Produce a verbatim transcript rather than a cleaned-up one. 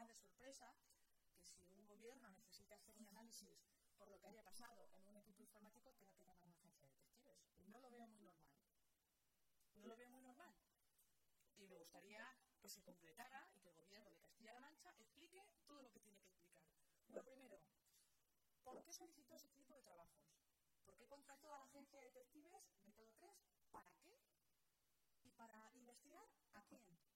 nada de sorpresa que si un gobierno necesita hacer un análisis por lo que haya pasado en un equipo informático tenga que llamar a una agencia de detectives. No lo veo muy normal. No lo veo muy normal. Y me gustaría que se concretara y que el gobierno de Castilla-La Mancha explique todo lo que tiene que explicar. Lo primero, ¿por qué solicitó ese tipo de trabajos? ¿Por qué contrató a la agencia de detectives Método tres? ¿Para qué? ¿Y para investigar a quién?